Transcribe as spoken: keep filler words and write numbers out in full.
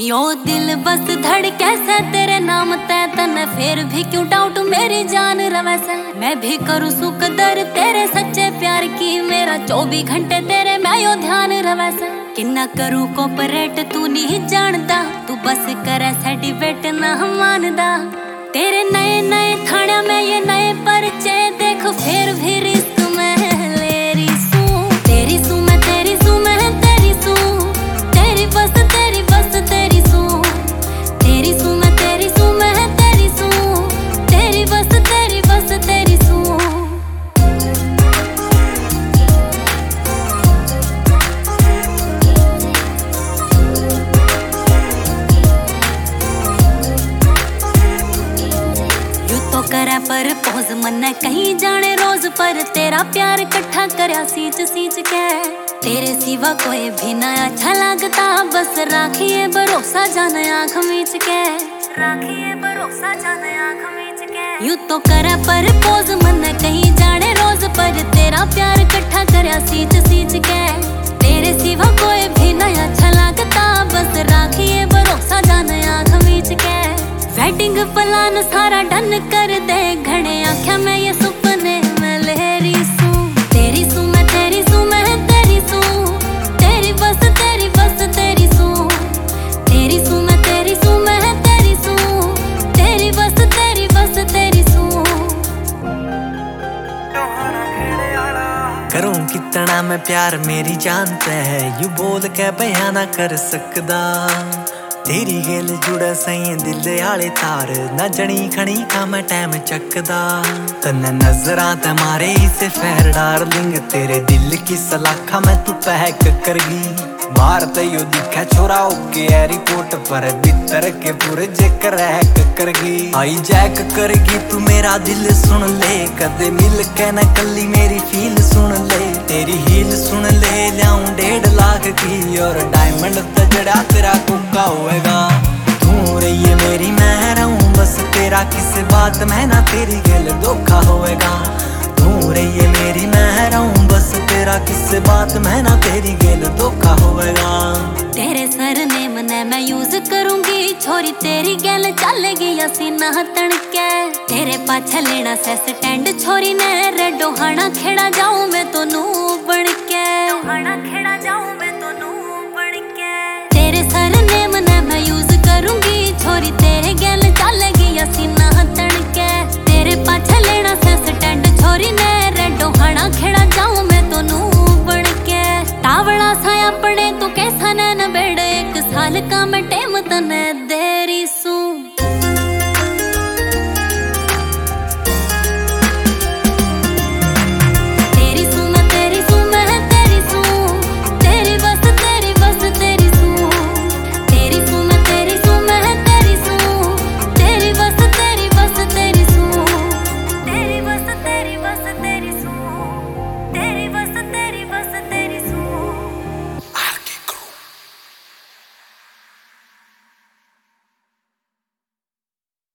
यो दिल बस धड़के से तेरे नाम ते तने फिर भी क्यों डाउट मेरी जान रवे से। मैं भी करूँ सुकदर तेरे सच्चे प्यार की, मेरा चौबीस घंटे तेरे मैं यो ध्यान रवे से। किन्ना करूँ कोपरेट तू नहीं जानता, तू बस करे सर्टिफिकेट ना मानदा। तेरे नए नए थाना में ये नए परिचय देख फिर भी रिस्क में ले रही सू। तेरी सू मैं तेरी सू मैं तेरी सू, तेरी बस तेरी बस तेरी सू। तेरी सू मैं तेरी सू मैं तेरी सू, तेरी बस तेरी बस तेरी सू। करे पर पोज मन कहीं जाने रोज पर तेरा प्यार इकट्ठा करया सींच सींच के। तेरे सिवा कोई भी ना अच्छा लगता, बस राखिए भरोसा जाने आँख मीच के। राखिए भरोसा जाने आँख मीच के। यूं तो करे पर पोज मन कहीं जाने रोज पर तेरा प्यार इकट्ठा करया सींच सींच के। तेरे सिवा कोई भी ना अच्छा लगता, बस राखिए भरोसा जाने आँख मीच के। वेडिंग प्लान सारा डन कर दे घने आँखें में ये सपने में लहरी सू। तेरी सू मैं तेरी सू मैं तेरी सू, तेरी बस तेरी बस तेरी सू। तेरी सू मैं तेरी सू मैं तेरी सू, तेरी बस तेरी बस तेरी सू। करूं कितना मैं प्यार मेरी जानते है, यू बोल के बयां ना कर सकदा। तेरी गेल जुड़ा सही दिल आले तार, ना जनी खनी का मैं टाइम चकदा। तन्ने नजरां ते मारे इसे फेर डार्लिंग, तेरे दिल की सलाखा मैं तू पैक करगी। बाहर ते यो दिखा छोरा ओके एयरपोर्ट पर, भीतर के पूरे जेकर हैक करगी। आई जैक करगी तू मेरा दिल सुन ले, कदे मिल के न कली मेरी फील सुन ले। तेरी हील सुन ले लियाऊं डेढ़ लाख की, और डायमंड तजड़ा तेरा कोका होएगा। तू रही मेरी मैं रहूं बस तेरा, किस बात में ना तेरी गल धोखा होएगा। तू रही मेरी मैं रहूं बस तेरा, किस बात में ना तेरी गल धोखा होएगा। तेरे सरनेम ने मैं यूज करूंगी, छोरी तेरी गल चलेगी या सीना तड़के। तेरे पाछे लेना से स्टैंड छोरी ने रे, डोहाना खेड़ा जाऊं मैं तो नू बन के। डोहाना खेड़ा जाऊं मैं तो नू बन के। तेरे सरनेम ने मैं यूज करूंगी, छोरी तेरे